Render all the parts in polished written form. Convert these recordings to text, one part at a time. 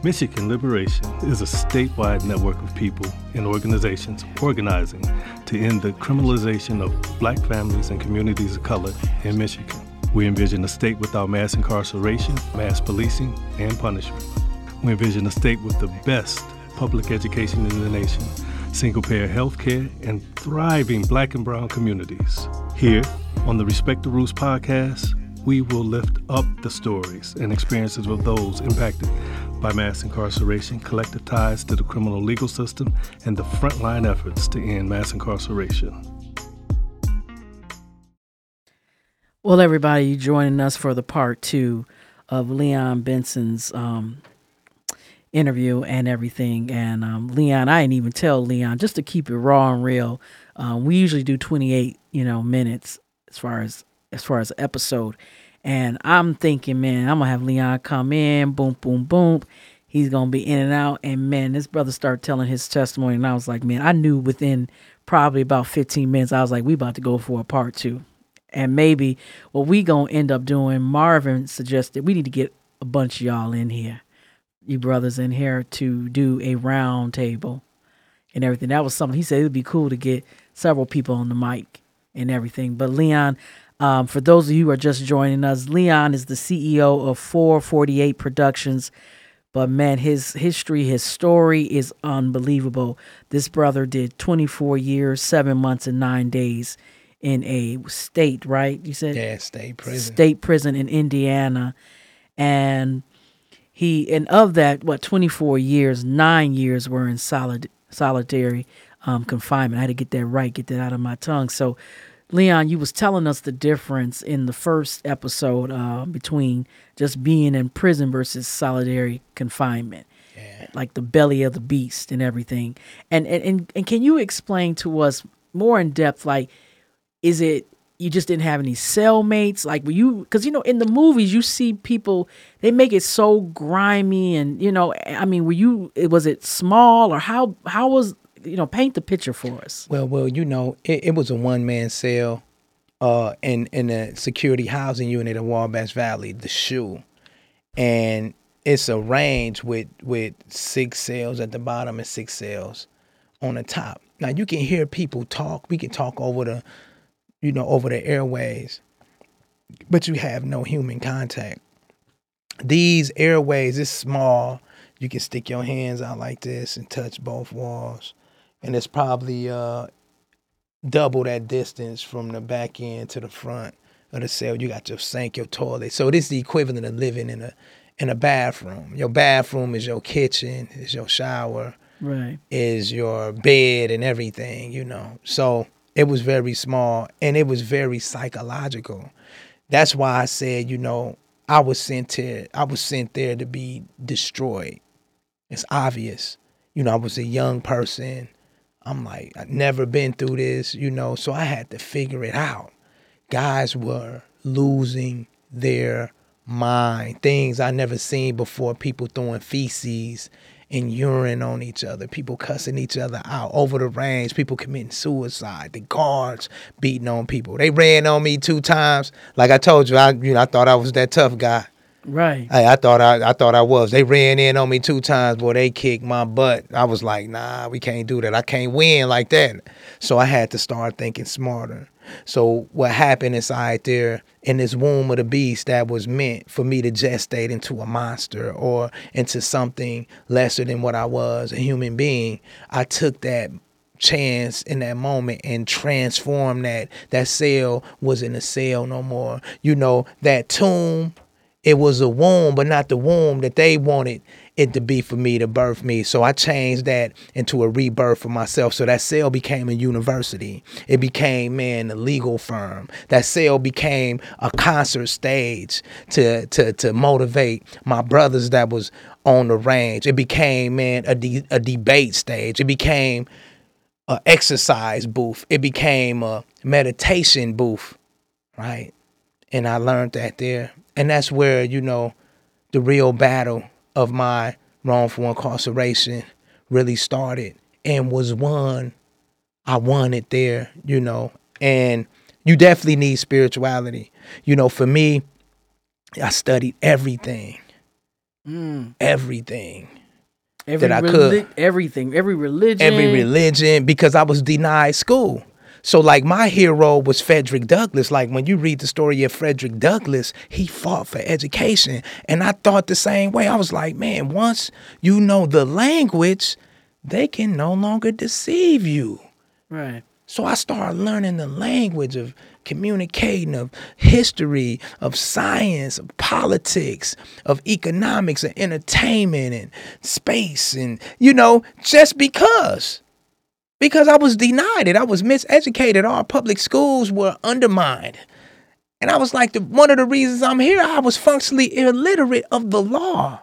Michigan Liberation is a statewide network of people and organizations organizing to end the criminalization of Black families and communities of color in Michigan. We envision a state without mass incarceration, mass policing, and punishment. We envision a state with the best public education in the nation, single-payer health care, and thriving Black and brown communities. Here on the Respect the Roots podcast, we will lift up the stories and experiences of those impacted by mass incarceration, collective ties to the criminal legal system, and the frontline efforts to end mass incarceration. Well, everybody, you joining us for the part 2 of Leon Benson's interview and everything. And Leon, I didn't even tell Leon, just to keep it raw and real. We usually do 28, minutes as far as episode. And I'm thinking, man, I'm gonna have Leon come in, boom, boom, boom. He's gonna be in and out. And man, this brother started telling his testimony, and I was like, man, I knew within probably about 15 minutes, I was like, we about to go for a part 2. And maybe what we gonna end up doing, Marvin suggested we need to get a bunch of y'all in here, you brothers in here, to do a round table and everything. That was something he said it would be cool to get several people on the mic and everything. But Leon, for those of you who are just joining us, Leon is the CEO of 448 Productions. But man, his history, his story is unbelievable. This brother did 24 years, 7 months, and 9 days in a state, right? You said? Yeah, state prison. State prison in Indiana. And of that, 24 years, 9 years were in solitary confinement. I had to get that right, get that out of my tongue. So, Leon, you was telling us the difference in the first episode between just being in prison versus solitary confinement, like the belly of the beast and everything. And can you explain to us more in depth, like, is it you just didn't have any cellmates? Like, were you, because, in the movies you see people, they make it so grimy and, was it small or how was, paint the picture for us. Well, it was a one-man cell in a security housing unit in Wabash Valley, the SHU. And it's arranged with 6 cells at the bottom and 6 cells on the top. Now, you can hear people talk. We can talk over the airways, but you have no human contact. These airways is small. You can stick your hands out like this and touch both walls. And it's probably double that distance from the back end to the front of the cell. You got your sink, your toilet. So this is the equivalent of living in a bathroom. Your bathroom is your kitchen, is your shower, right? Is your bed and everything, So it was very small and it was very psychological. That's why I said, I was sent there to be destroyed. It's obvious. I was a young person. I'm like, I've never been through this, so I had to figure it out. Guys were losing their mind. Things I never seen before, people throwing feces and urine on each other, people cussing each other out over the range, people committing suicide, the guards beating on people. They ran on me 2 times. Like I told you, I thought I was that tough guy. Right. I thought I was. They ran in on me 2 times, boy. They kicked my butt. I was like, nah, we can't do that. I can't win like that. So I had to start thinking smarter. So what happened inside there in this womb of the beast that was meant for me to gestate into a monster or into something lesser than what I was, a human being, I took that chance in that moment and transformed that. That cell wasn't a cell no more. That tomb, it was a womb, but not the womb that they wanted it to be for me to birth me. So I changed that into a rebirth for myself. So that cell became a university. It became, a legal firm. That cell became a concert stage to motivate my brothers that was on the range. It became, a debate stage. It became an exercise booth. It became a meditation booth, right? And I learned that there. And that's where, the real battle of my wrongful incarceration really started and was won. I won it there, and you definitely need spirituality. For me, I studied everything. everything Every that I could. everything, every religion. Every religion, because I was denied school. So like my hero was Frederick Douglass. Like when you read the story of Frederick Douglass, he fought for education. And I thought the same way. I was like, man, once you know the language, they can no longer deceive you. Right. So I started learning the language of communicating, of history, of science, of politics, of economics and entertainment and space. And, just because I was denied it. I was miseducated. Our public schools were undermined. And I was like, one of the reasons I'm here, I was functionally illiterate of the law.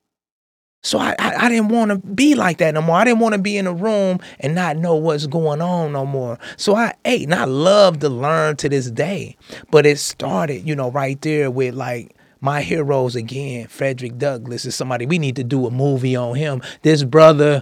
So I didn't want to be like that no more. I didn't want to be in a room and not know what's going on no more. So I ate, and I love to learn to this day. But it started, right there with like my heroes again. Frederick Douglass is somebody, we need to do a movie on him. This brother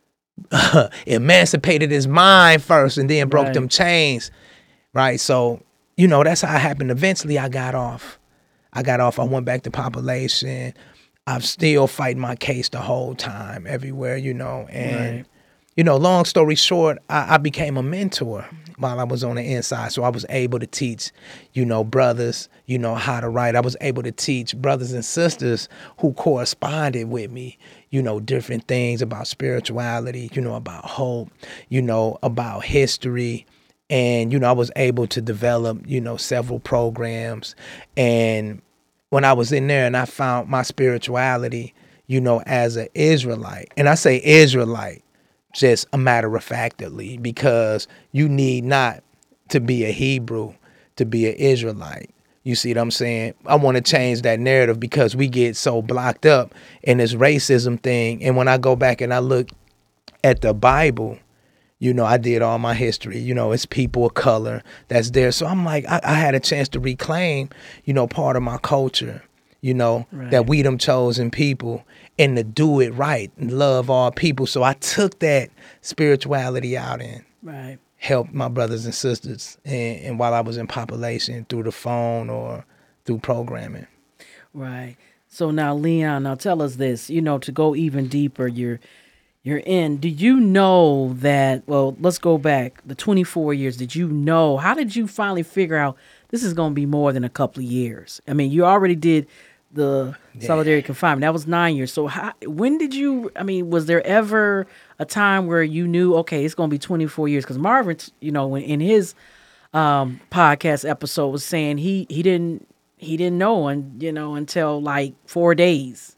emancipated his mind first and then broke them chains. Right. So, that's how it happened. Eventually I got off. I went back to population. I'm still fighting my case the whole time, everywhere, and, long story short, I became a mentor while I was on the inside. So I was able to teach, brothers, how to write. I was able to teach brothers and sisters who corresponded with me, different things about spirituality, about hope, about history. And, I was able to develop, several programs. And when I was in there and I found my spirituality, as an Israelite, and I say Israelite just a matter of factly, because you need not to be a Hebrew to be an Israelite. You see what I'm saying? I want to change that narrative because we get so blocked up in this racism thing. And when I go back and I look at the Bible, I did all my history, it's people of color that's there. So I'm like, I had a chance to reclaim, part of my culture, Right. that we them chosen people, and to do it right and love all people. So I took that spirituality out and helped my brothers and sisters. And while I was in population through the phone or through programming. Right. So now, Leon, now tell us this, to go even deeper, you're in. Do you know that, well, let's go back, the 24 years, how did you finally figure out this is going to be more than a couple of years? I mean, you already did the solitary confinement. That was 9 years. So when did was there ever a time where you knew, okay, it's going to be 24 years? Because Marvin, when in his podcast episode was saying he didn't know, until like 4 days.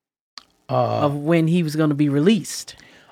Of when he was going to be released.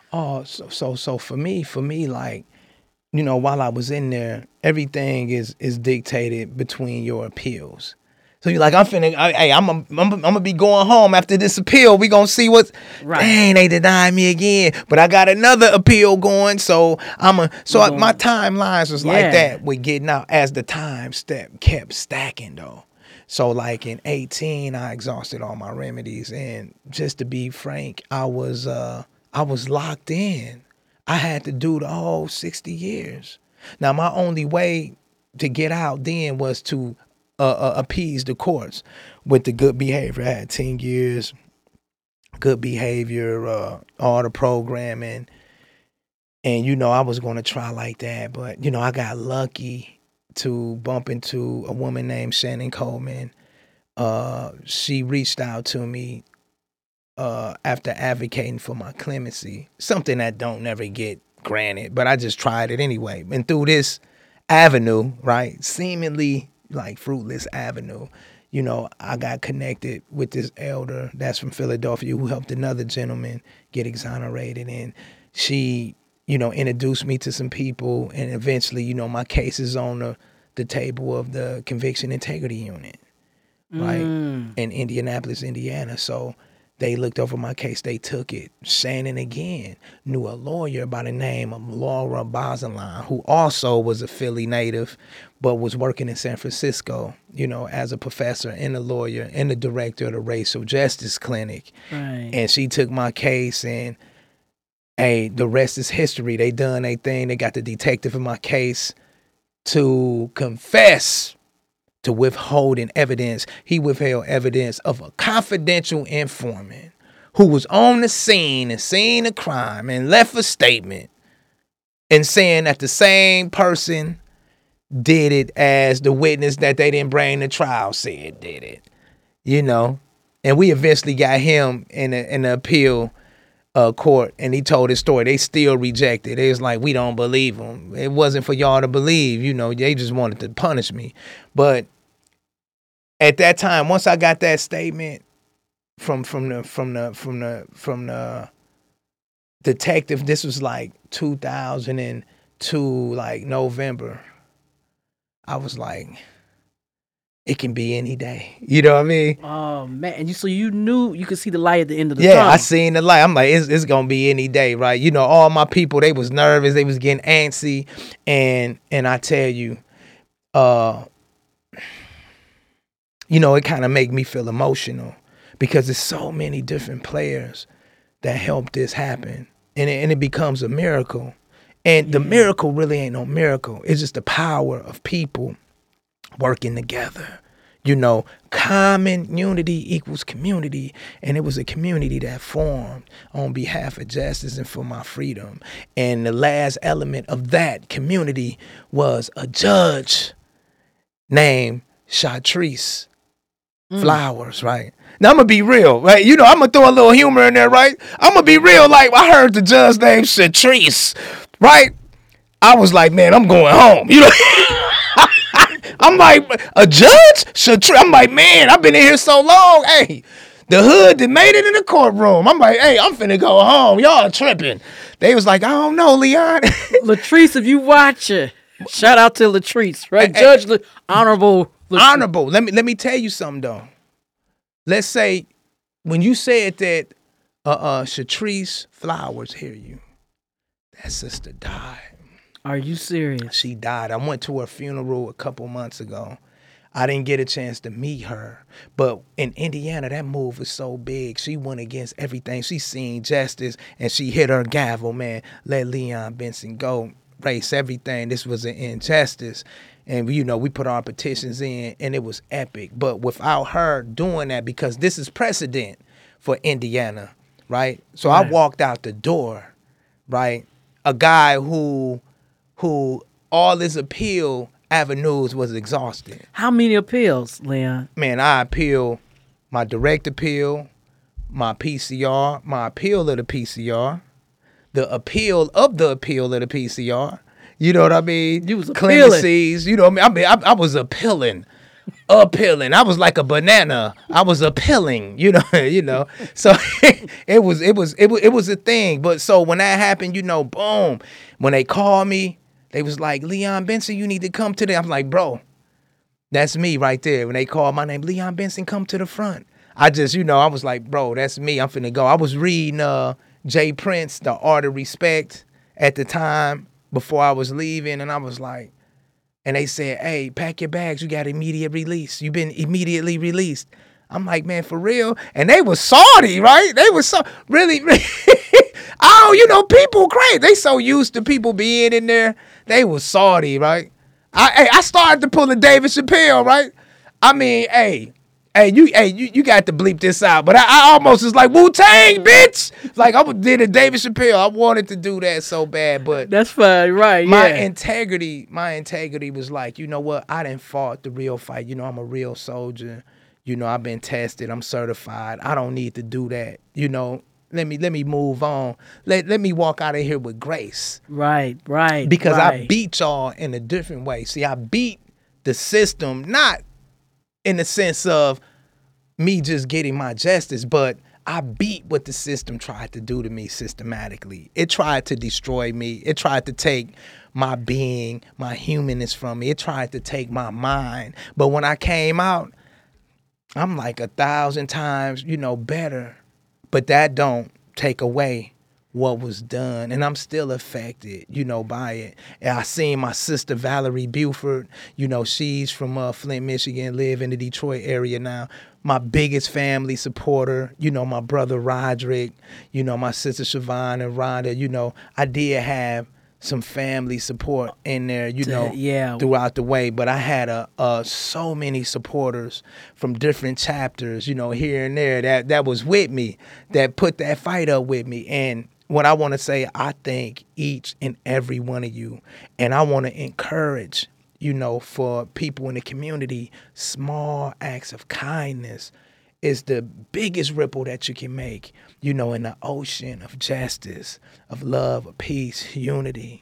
So for me, like, while I was in there, everything is dictated between your appeals. So you're like, I'm gonna be going home after this appeal. We gonna see what's, dang, they denied me again, but I got another appeal going. So my timelines was like that with getting out as the time step kept stacking though. So like in 18, I exhausted all my remedies, and just to be frank, I was locked in. I had to do the whole 60 years. Now my only way to get out then was to appease the courts with the good behavior. I had 10 years, good behavior, all the programming, and I was going to try like that, but I got lucky to bump into a woman named Shannon Coleman. She reached out to me after advocating for my clemency, something that don't never get granted, but I just tried it anyway. And through this avenue, right, seemingly like fruitless avenue, I got connected with this elder that's from Philadelphia who helped another gentleman get exonerated, and she introduced me to some people, and eventually, my case is on the table of the Conviction Integrity Unit, right, in Indianapolis, Indiana. So they looked over my case, they took it. Shannon again knew a lawyer by the name of Laura Bazeline, who also was a Philly native, but was working in San Francisco, as a professor and a lawyer and the director of the Racial Justice Clinic. Right. And she took my case, and hey, the rest is history. They done their thing. They got the detective in my case to confess to withholding evidence. He withheld evidence of a confidential informant who was on the scene and seen a crime and left a statement and saying that the same person did it as the witness that they didn't bring to trial said did it, you know. And we eventually got him in the appeal court, and he told his story. They still rejected. It was like, we don't believe him. It wasn't for y'all to believe, you know. They just wanted to punish me. But at that time, once I got that statement from the detective, this was like 2002, like November. I was like, it can be any day. You know what I mean? Oh man! And so you knew you could see the light at the end of the tunnel. tunnel. I seen the light. I'm like, it's gonna be any day, right? You know, all my people, they was nervous, they was getting antsy, and I tell you, you know, it kind of make me feel emotional because there's so many different players that helped this happen, and it becomes a miracle. And the miracle really ain't no miracle. It's just the power of people working together. You know, common unity equals community. And it was a community that formed on behalf of justice and for my freedom. And the last element of that community was a judge named Shatrice Flowers, right? Now, I'm going to be real, right? You know, I'm going to throw a little humor in there, right? I'm going to be real. Like, I heard the judge named Shatrice, right? I was like, man, I'm going home. You know, I'm like, a judge? Shatrice? I'm like, man, I've been in here so long. Hey, the hood that made it in the courtroom. I'm like, hey, I'm finna go home. Y'all tripping. They was like, I don't know, Leon. Latrice, if you watch it, shout out to Latrice, right? Judge Honorable Latrice. Honorable. Let me tell you something, though. Let's say when you said that Shatrice Flowers, hear you, that sister died. Are you serious? She died. I went to her funeral a couple months ago. I didn't get a chance to meet her. But in Indiana, that move was so big. She went against everything. She seen justice, and she hit her gavel, man. Let Leon Benson go. Erase everything. This was an injustice. And, you know, we put our petitions in, and it was epic. But without her doing that, because this is precedent for Indiana, right? So I walked out the door, right? A guy who all his appeal avenues was exhausted. How many appeals, Leon? Man, I appeal my direct appeal, my PCR, my appeal of the PCR, the appeal of the appeal of the PCR. You know what I mean? You was appealing. Clemencies, you know what I mean? I was appealing. I was like a banana. I was appealing, you know. So it was a thing. But so when that happened, you know, boom. When they called me, they was like, Leon Benson, you need to come to the. I'm like, bro, that's me right there. When they called my name, Leon Benson, come to the front. I just, you know, I was like, bro, that's me. I'm finna go. I was reading Jay Prince, The Art of Respect at the time before I was leaving, and I was like, and they said, hey, pack your bags. You got immediate release. You've been immediately released. I'm like, man, for real? And they was salty, right? They was so, really. Oh, you know, people crazy. They so used to people being in there. They was salty, right? I started to pull a David Chappelle, right? I mean, you got to bleep this out. But I almost was like, Wu-Tang, bitch. Like, I did a David Chappelle. I wanted to do that so bad, but that's fine, right? My integrity was like, you know what? I done fought the real fight. You know, I'm a real soldier. You know, I've been tested. I'm certified. I don't need to do that. You know, let me move on. Let me walk out of here with grace. Right. Because I beat y'all in a different way. See, I beat the system, not in the sense of me just getting my justice, but I beat what the system tried to do to me systematically. It tried to destroy me. It tried to take my being, my humanness from me. It tried to take my mind. But when I came out, I'm like 1,000 times, you know, better. But that don't take away what was done. And I'm still affected, you know, by it. And I seen my sister Valerie Buford, you know, she's from Flint, Michigan, live in the Detroit area now. My biggest family supporter, you know, my brother Roderick, you know, my sister Siobhan and Rhonda, you know, I did have some family support in there, Yeah. throughout the way. But I had so many supporters from different chapters, here and there that was with me, that put that fight up with me. And what I want to say, I thank each and every one of you. And I want to encourage, for people in the community, small acts of kindness is the biggest ripple that you can make, in the ocean of justice, of love, of peace, unity.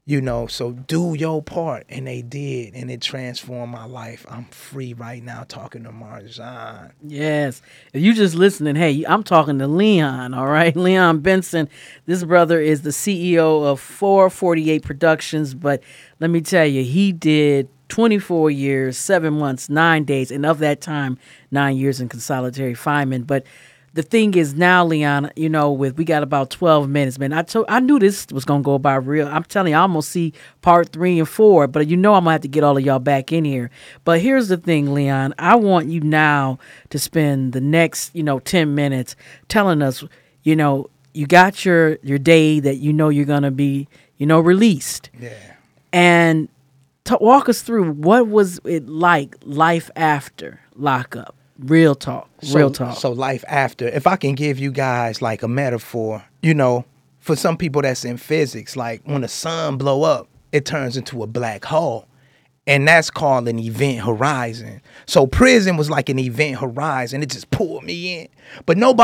So do your part. And they did, and it transformed my life. I'm free right now talking to Marjan. Yes. If you just listening, hey, I'm talking to Leon, all right? Leon Benson. This brother is the CEO of 448 Productions, but let me tell you, he did 24 years, 7 months, 9 days, and of that time, 9 years in consolidatory confinement. But the thing is now, Leon, we got about 12 minutes, man. I knew this was going to go by real. I'm telling you, I almost see part 3 and 4, but I'm going to have to get all of y'all back in here. But here's the thing, Leon. I want you now to spend the next, 10 minutes telling us, you got your day that you're going to be, released. Yeah. And walk us through, what was it like, life after lockup? Real talk. So life after, if I can give you guys like a metaphor, for some people that's in physics, like when the sun blow up, it turns into a black hole. And that's called an event horizon. So prison was like an event horizon. It just pulled me in. But no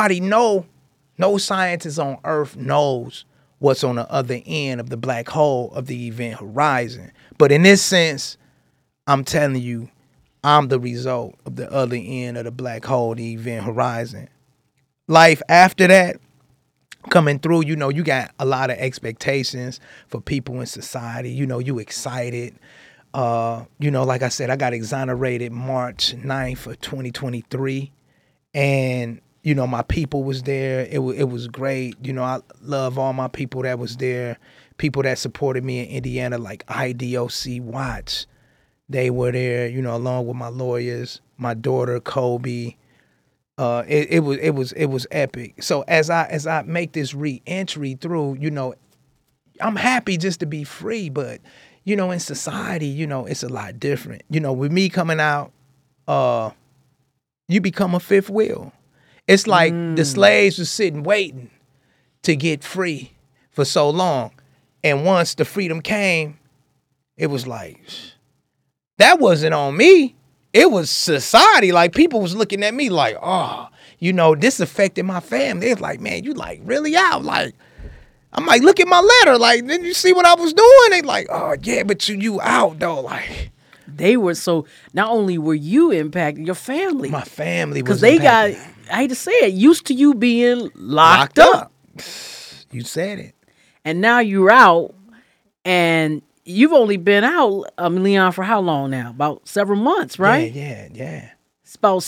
scientist on earth knows what's on the other end of the black hole of the event horizon. But in this sense, I'm telling you, I'm the result of the other end of the black hole, the event horizon. Life after that, coming through, you got a lot of expectations for people in society. You excited. Like I said, I got exonerated March 9th of 2023. And, my people was there. It was great. I love all my people that was there. People that supported me in Indiana, like IDOC Watch. They were there, along with my lawyers, my daughter Kobe. It was epic. So as I make this re-entry through, I'm happy just to be free. But in society, it's a lot different. With me coming out, you become a fifth wheel. It's like the slaves were sitting waiting to get free for so long, and once the freedom came, it was like, that wasn't on me. It was society. Like, people was looking at me like, this affected my family. It's like, man, you like really out. Like, I'm like, look at my letter. Like, didn't you see what I was doing? They like, oh yeah, but you out though. Like, they were, so not only were you impacted, your family. My family was, because they got, I hate to say it, used to you being locked up. You said it. And now you're out, and you've only been out, Leon, for how long now? About several months, right? Yeah. About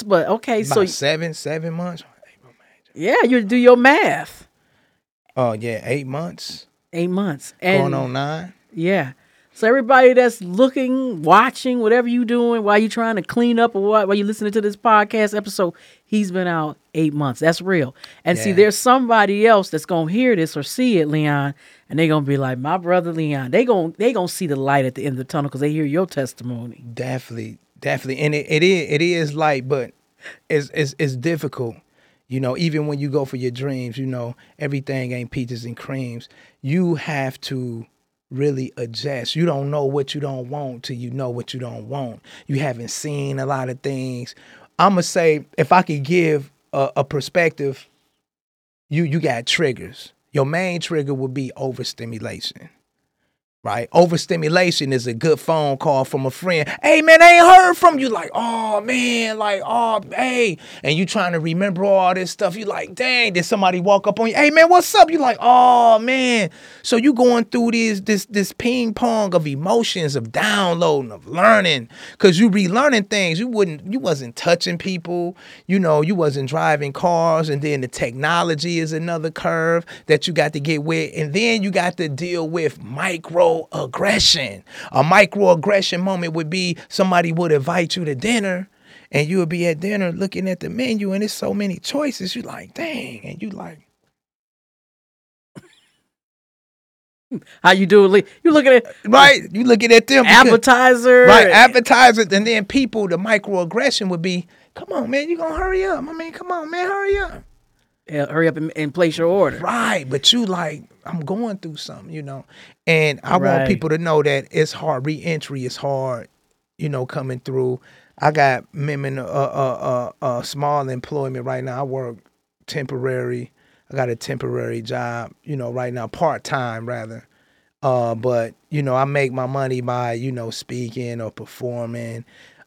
7 months. Yeah, you do your math. Oh yeah, 8 months. 8 months. And going on 9. Yeah. So everybody that's looking, watching, whatever you doing, while you trying to clean up or while you listening to this podcast episode, he's been out 8 months. That's real. And see, there's somebody else that's going to hear this or see it, Leon, and they're going to be like, my brother Leon. They gonna see the light at the end of the tunnel because they hear your testimony. Definitely. And it is light, but it's difficult. Even when you go for your dreams, everything ain't peaches and creams. You have to really adjust. You don't know what you don't want till you know what you don't want. You haven't seen a lot of things. I'm going to say, if I could give a perspective, you got triggers. Your main trigger would be overstimulation. Right? Overstimulation is a good phone call from a friend. Hey, man, I ain't heard from you. Like, oh, man, like, oh, hey. And you trying to remember all this stuff. You like, dang, did somebody walk up on you? Hey, man, what's up? You like, oh, man. So you going through this ping pong of emotions, of downloading, of learning. Because you relearning things. You wasn't touching people. You wasn't driving cars. And then the technology is another curve that you got to get with. And then you got to deal with microaggression. A microaggression moment would be somebody would invite you to dinner, and you would be at dinner looking at the menu, and there's so many choices. You like, dang, and you like, How you do it? You looking at Right? You looking at them. appetizer. Right, appetizers. And then people, the microaggression would be, come on, man, you gonna hurry up. I mean, come on, man, hurry up. Yeah, hurry up and place your order. Right, but you like, I'm going through something, And I want Right. people to know that it's hard. Re-entry is hard, coming through. I got in a small employment right now. I work temporary. I got a temporary job, right now, part-time rather. But, I make my money by, speaking or performing.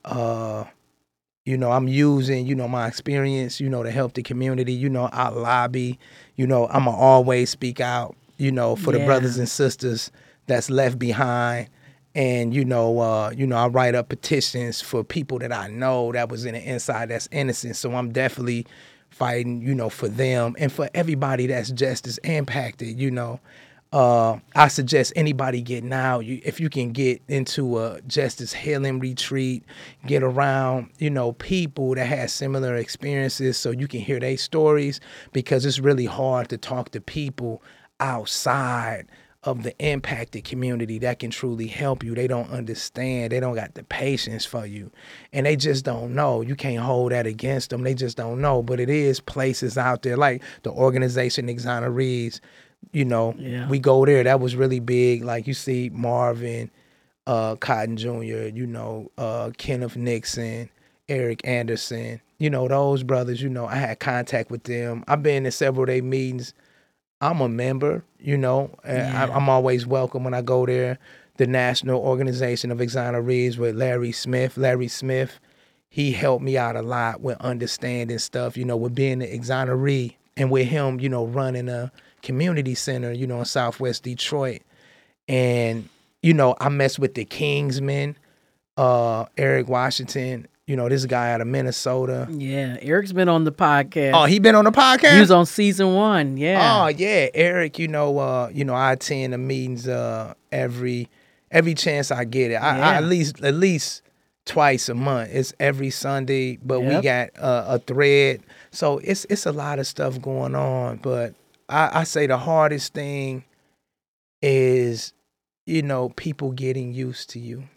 I'm using, my experience, to help the community. I lobby. I'ma always speak out, for the brothers and sisters that's left behind. And, I write up petitions for people that I know that was in the inside that's innocent. So I'm definitely fighting, for them and for everybody that's just as impacted, I suggest anybody getting out, if you can get into a justice healing retreat, get around, people that have similar experiences so you can hear their stories, because it's really hard to talk to people outside of the impacted community that can truly help you. They don't understand. They don't got the patience for you. And they just don't know. You can't hold that against them. They just don't know. But it is places out there like the organization Exonerees. We go there. That was really big. Like you see Marvin Cotton Jr., Kenneth Nixon, Eric Anderson, those brothers, I had contact with them. I've been in several of their meetings. I'm a member, and I'm always welcome when I go there. The National Organization of Exonerees with Larry Smith. Larry Smith, he helped me out a lot with understanding stuff, with being an exoneree, and with him, running a community center, in Southwest Detroit. And, I mess with the Kingsmen, Eric Washington, this guy out of Minnesota. Yeah, Eric's been on the podcast. Oh, he been on the podcast? He was on season 1, yeah. Oh, yeah. Eric, I attend the meetings every chance I get it. I at least twice a month. It's every Sunday, but we got a thread. So it's a lot of stuff going on. But I say the hardest thing is, people getting used to you.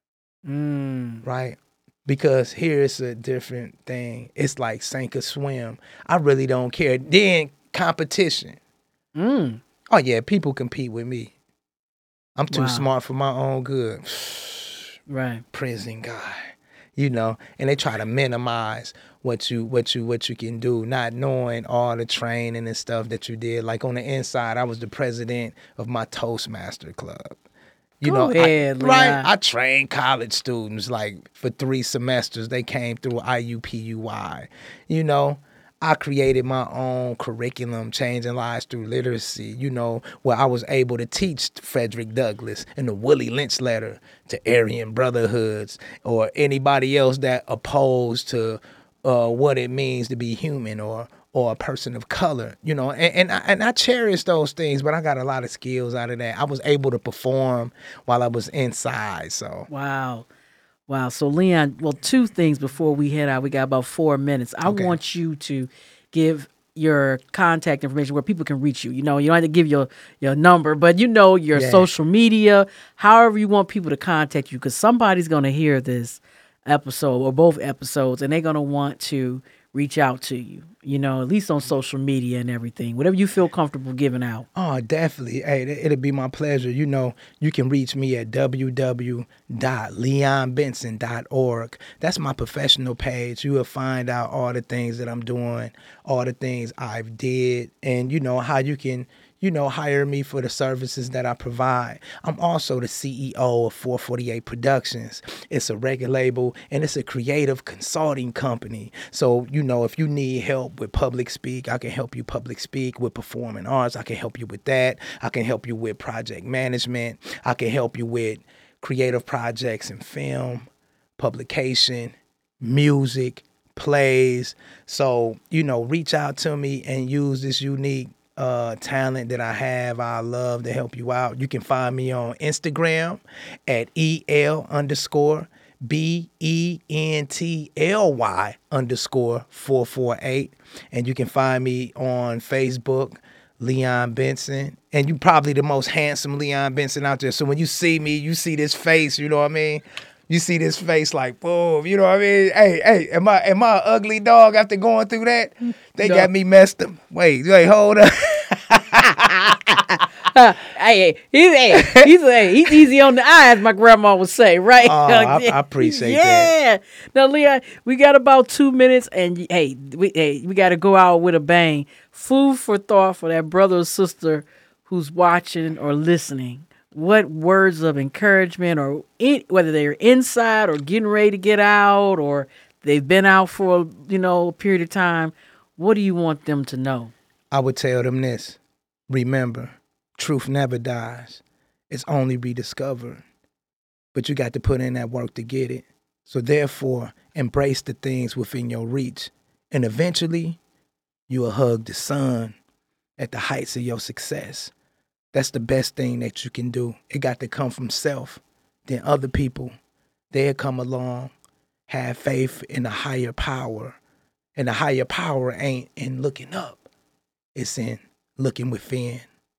Right? Because here's a different thing. It's like sink or swim. I really don't care. Then competition. Oh, yeah, people compete with me. I'm too smart for my own good. Right. Prison guy. And they try to minimize what you can do, not knowing all the training and stuff that you did. Like on the inside, I was the president of my Toastmaster club. Go ahead, I trained college students like for 3 semesters. They came through IUPUI. I created my own curriculum, changing lives through literacy, where I was able to teach Frederick Douglass and the Willie Lynch letter to Aryan Brotherhoods or anybody else that opposed to what it means to be human or a person of color, and I cherish those things, but I got a lot of skills out of that. I was able to perform while I was inside, so. Wow. So Leon, 2 things before we head out. We got about 4 minutes. I want you to give your contact information where people can reach you. You don't have to give your number, but your social media, however you want people to contact you, because somebody's going to hear this episode or both episodes, and they're going to want to reach out to you, at least on social media and everything, whatever you feel comfortable giving out. Oh, definitely. Hey, it'll be my pleasure. You can reach me at www.leonbenson.org. That's my professional page. You will find out all the things that I'm doing, all the things I've did, and how you can hire me for the services that I provide. I'm also the CEO of 448 Productions. It's a record label, and it's a creative consulting company. So, if you need help with public speak, I can help you public speak. With performing arts, I can help you with that. I can help you with project management. I can help you with creative projects in film, publication, music, plays. So, reach out to me and use this unique talent that I have. I love to help you out. You can find me on Instagram at EL_BENTLY_448. And you can find me on Facebook, Leon Benson, and you probably the most handsome Leon Benson out there. So when you see me, you see this face, you know what I mean? You see this face like, boom, you know what I mean? Hey, am I an ugly dog after going through that? They got me messed up. Wait, hold up. He's easy on the eye, as my grandma would say, right? Oh, I appreciate that. Yeah. Now, Leon, we got about 2 minutes, and we got to go out with a bang. Food for thought for that brother or sister who's watching or listening. What words of encouragement, or whether they're inside or getting ready to get out, or they've been out for a period of time, what do you want them to know? I would tell them this: remember, truth never dies; it's only rediscovered. But you got to put in that work to get it. So therefore, embrace the things within your reach, and eventually, you will hug the sun at the heights of your success. That's the best thing that you can do. It got to come from self. Then other people, they'll come along, have faith in a higher power. And the higher power ain't in looking up. It's in looking within.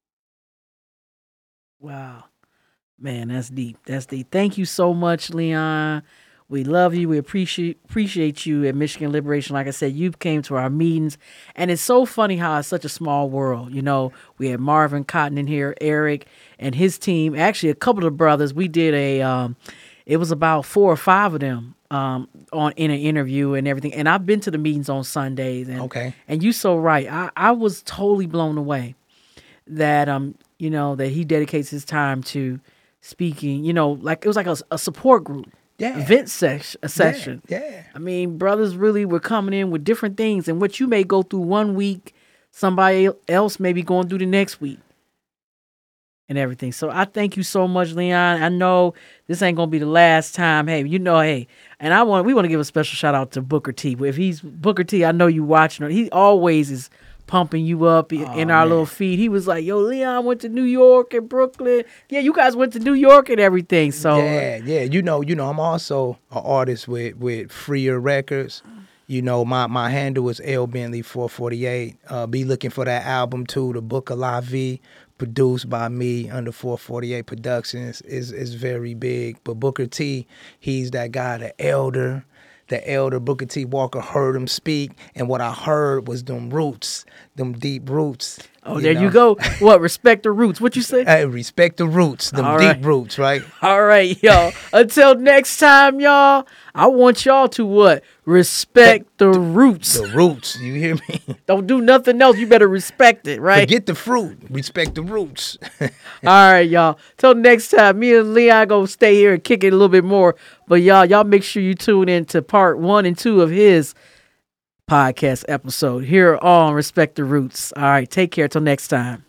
Wow. Man, that's deep. That's deep. Thank you so much, Leon. We love you. We appreciate you at Michigan Liberation. Like I said, you came to our meetings, and it's so funny how it's such a small world. We had Marvin Cotton in here, Eric, and his team. Actually, a couple of the brothers. We did it was about 4 or 5 of them in an interview and everything. And I've been to the meetings on Sundays. And, okay. And you're so right. I was totally blown away that that he dedicates his time to speaking. Like it was like a support group. Yeah. Event session. Yeah. I mean, brothers really were coming in with different things, and what you may go through one week, somebody else may be going through the next week and everything. So I thank you so much, Leon. I know this ain't gonna be the last time. And we want to give a special shout out to Booker T. If he's Booker T, I know you watching. He always is pumping you up in our little feed. He was like, yo, Leon went to New York and Brooklyn. Yeah, you guys went to New York and everything. So yeah. I'm also an artist with Freer Records. My handle is L Bentley 448. Be looking for that album too, The Book of La Vie, produced by me under 448 Productions. is very big. But Booker T, he's that guy, the elder Booker T. Walker, heard him speak, and what I heard was them roots, them deep roots. Oh, there you go. What? Respect the roots. What you say? Hey, respect the roots, them deep roots, right? All right, y'all. Until next time, y'all, I want y'all to what? Respect the roots. The roots, you hear me? Don't do nothing else. You better respect it, right? Forget the fruit. Respect the roots. All right, y'all. Till next time, me and Leon gonna stay here and kick it a little bit more. But y'all make sure you tune in to part 1 and 2 of his podcast episode here on Respect the Roots. All right, take care till next time.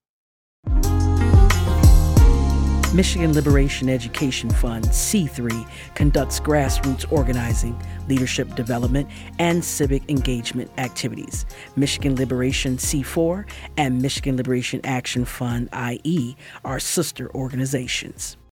Michigan Liberation Education Fund, C3, conducts grassroots organizing, leadership development, and civic engagement activities. Michigan Liberation C4 and Michigan Liberation Action Fund, IE, are sister organizations.